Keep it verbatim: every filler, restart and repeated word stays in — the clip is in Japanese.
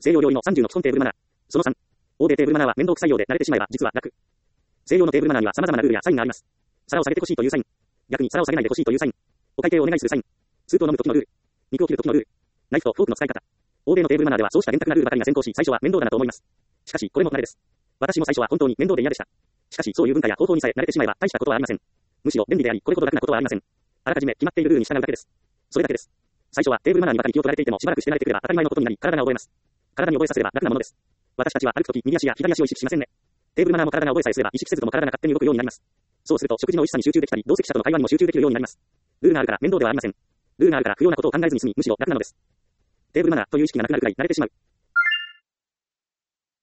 西洋料理のさんじゅうの基本テーブルマナー。そのさん。欧米テーブルマナーは面倒くさいようで慣れてしまえば実は楽。西洋のテーブルマナーには様々なルールやサインがあります。皿を下げてほしいというサイン。逆に皿を下げないでほしいというサイン。お会計をお願いするサイン。スープを飲む時のルール。肉を切る時のルール。ナイフとフォークの使い方。欧米のテーブルマナーではそうした厳格なルールばかりが先行し、最初は面倒だなと思います。しかし、これも慣れです。私も最初は本当に面倒で嫌でした。しかし、そういう文化や方法にさえ慣れてしまえば大したことはありません。むしろ便利であり、これほど楽なことはありません。あらかじめ決まっているルールに従うだけです。それだけです。最初はテーブルマナーにばかり気を取られていてもしばらくして慣れてくれば当たり前のことになり、体が覚えます。体に覚えさせれば楽なものです。私たちは歩くとき右足や左足を意識しませんね。テーブルマナーも体が覚えさえすれば意識せずとも体が勝手に動くようになります。そうすると食事の美味しさに集中できたり、同席者との会話にも集中できるようになります。ルールがあるから面倒ではありません。ルールがあるから不要なことを考えずに済み、むしろ楽なのです。テーブルマナーという意識がなくなるくらい慣れてしまう。